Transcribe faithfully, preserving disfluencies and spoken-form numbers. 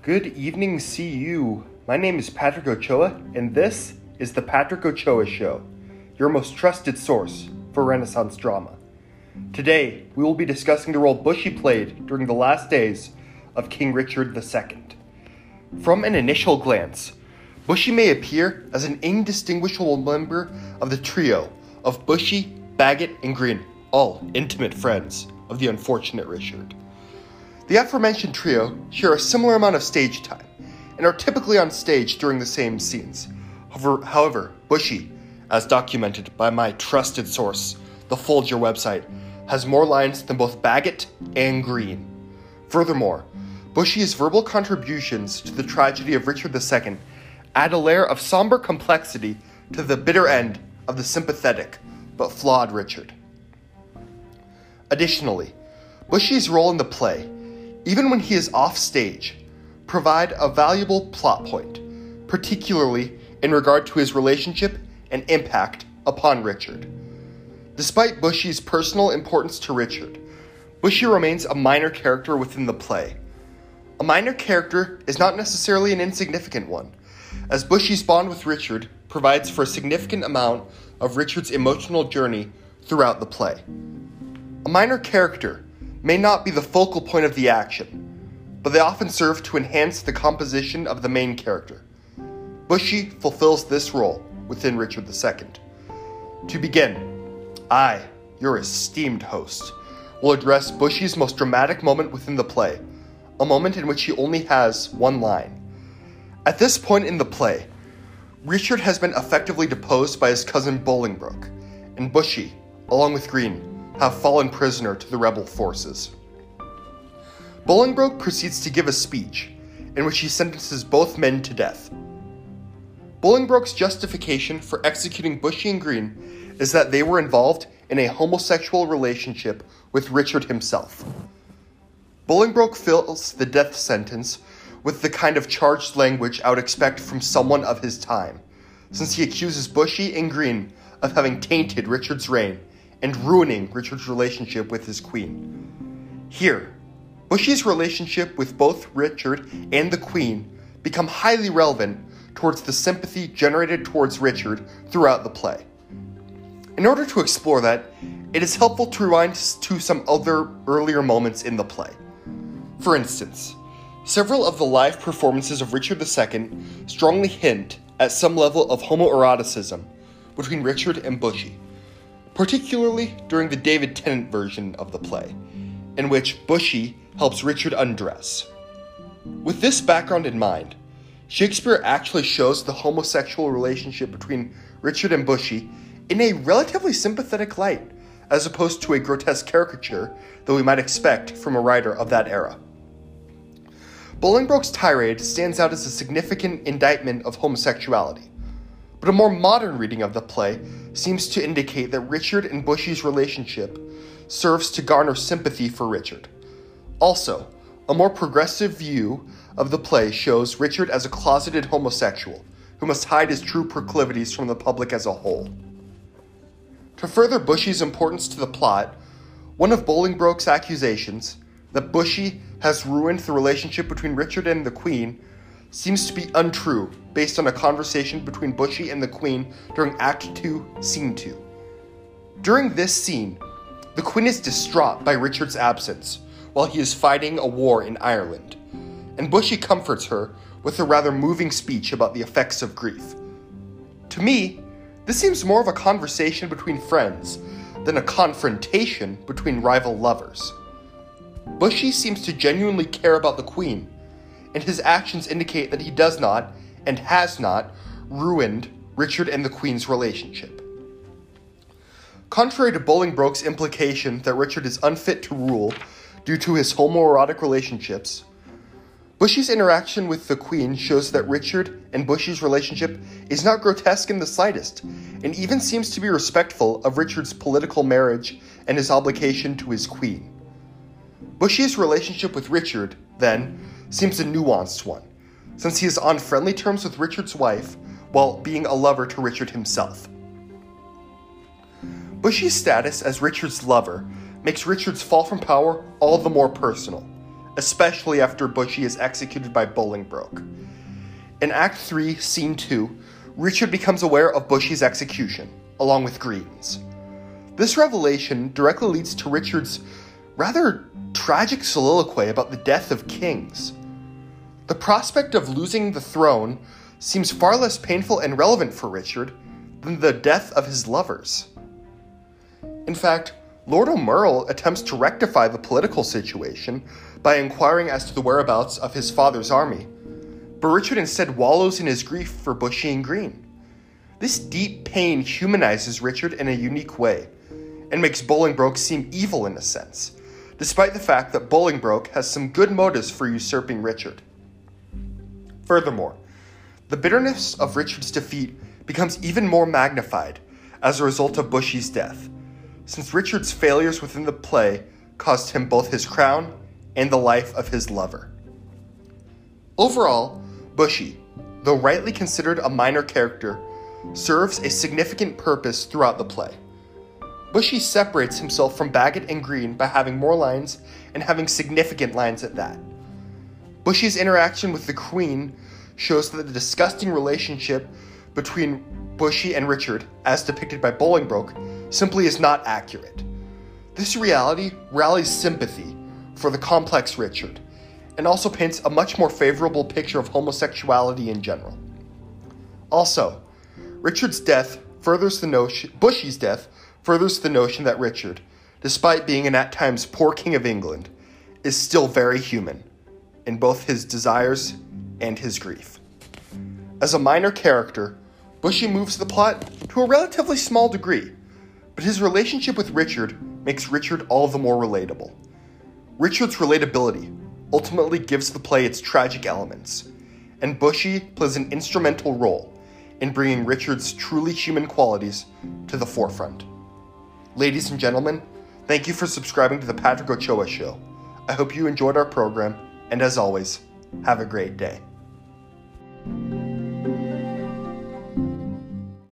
Good evening, C U. My name is Patrick Ochoa, and this is the Patrick Ochoa Show, your most trusted source for Renaissance drama. Today, we will be discussing the role Bushy played during the last days of King Richard the Second. From an initial glance, Bushy may appear as an indistinguishable member of the trio of Bushy, Bagot, and Green, all intimate friends of the unfortunate Richard. The aforementioned trio share a similar amount of stage time and are typically on stage during the same scenes. However, however, Bushy, as documented by my trusted source, the Folger website, has more lines than both Bagot and Green. Furthermore, Bushy's verbal contributions to the tragedy of Richard the Second add a layer of somber complexity to the bitter end of the sympathetic but flawed Richard. Additionally, Bushy's role in the play, even when he is off stage, provide a valuable plot point, particularly in regard to his relationship and impact upon Richard. Despite Bushy's personal importance to Richard, Bushy remains a minor character within the play. A minor character is not necessarily an insignificant one, as Bushy's bond with Richard provides for a significant amount of Richard's emotional journey throughout the play. A minor character may not be the focal point of the action, but they often serve to enhance the composition of the main character. Bushy fulfills this role within Richard the Second. To begin, I, your esteemed host, will address Bushy's most dramatic moment within the play, a moment in which he only has one line. At this point in the play, Richard has been effectively deposed by his cousin Bolingbroke, and Bushy, along with Green, have fallen prisoner to the rebel forces. Bolingbroke proceeds to give a speech in which he sentences both men to death. Bolingbroke's justification for executing Bushy and Green is that they were involved in a homosexual relationship with Richard himself. Bolingbroke fills the death sentence with the kind of charged language I would expect from someone of his time, since he accuses Bushy and Green of having tainted Richard's reign and ruining Richard's relationship with his queen. Here, Bushy's relationship with both Richard and the queen become highly relevant towards the sympathy generated towards Richard throughout the play. In order to explore that, it is helpful to rewind to some other earlier moments in the play. For instance, several of the live performances of Richard the Second strongly hint at some level of homoeroticism between Richard and Bushy, particularly during the David Tennant version of the play, in which Bushy helps Richard undress. With this background in mind, Shakespeare actually shows the homosexual relationship between Richard and Bushy in a relatively sympathetic light, as opposed to a grotesque caricature that we might expect from a writer of that era. Bolingbroke's tirade stands out as a significant indictment of homosexuality, but a more modern reading of the play seems to indicate that Richard and Bushy's relationship serves to garner sympathy for Richard. Also, a more progressive view of the play shows Richard as a closeted homosexual who must hide his true proclivities from the public as a whole. To further Bushy's importance to the plot, one of Bolingbroke's accusations, that Bushy has ruined the relationship between Richard and the Queen, seems to be untrue based on a conversation between Bushy and the Queen during Act two, Scene two. During this scene, the Queen is distraught by Richard's absence while he is fighting a war in Ireland, and Bushy comforts her with a rather moving speech about the effects of grief. To me, this seems more of a conversation between friends than a confrontation between rival lovers. Bushy seems to genuinely care about the Queen, and his actions indicate that he does not, and has not, ruined Richard and the Queen's relationship. Contrary to Bolingbroke's implication that Richard is unfit to rule due to his homoerotic relationships, Bushy's interaction with the Queen shows that Richard and Bushy's relationship is not grotesque in the slightest, and even seems to be respectful of Richard's political marriage and his obligation to his Queen. Bushy's relationship with Richard, then, seems a nuanced one, since he is on friendly terms with Richard's wife while being a lover to Richard himself. Bushy's status as Richard's lover makes Richard's fall from power all the more personal, especially after Bushy is executed by Bolingbroke. In Act three, Scene two, Richard becomes aware of Bushy's execution, along with Green's. This revelation directly leads to Richard's rather tragic soliloquy about the death of kings. The prospect of losing the throne seems far less painful and relevant for Richard than the death of his lovers. In fact, Lord O'Merle attempts to rectify the political situation by inquiring as to the whereabouts of his father's army, but Richard instead wallows in his grief for Bushy and Green. This deep pain humanizes Richard in a unique way, and makes Bolingbroke seem evil in a sense, despite the fact that Bolingbroke has some good motives for usurping Richard. Furthermore, the bitterness of Richard's defeat becomes even more magnified as a result of Bushy's death, since Richard's failures within the play cost him both his crown and the life of his lover. Overall, Bushy, though rightly considered a minor character, serves a significant purpose throughout the play. Bushy separates himself from Bagot and Green by having more lines and having significant lines at that. Bushy's interaction with the Queen shows that the disgusting relationship between Bushy and Richard, as depicted by Bolingbroke, simply is not accurate. This reality rallies sympathy for the complex Richard, and also paints a much more favorable picture of homosexuality in general. Also, Richard's death furthers the notion, Bushy's death furthers the notion that Richard, despite being an at times poor king of England, is still very human in both his desires and his grief. As a minor character, Bushy moves the plot to a relatively small degree, but his relationship with Richard makes Richard all the more relatable. Richard's relatability ultimately gives the play its tragic elements, and Bushy plays an instrumental role in bringing Richard's truly human qualities to the forefront. Ladies and gentlemen, thank you for subscribing to the Patrick Ochoa Show. I hope you enjoyed our program, and as always, have a great day.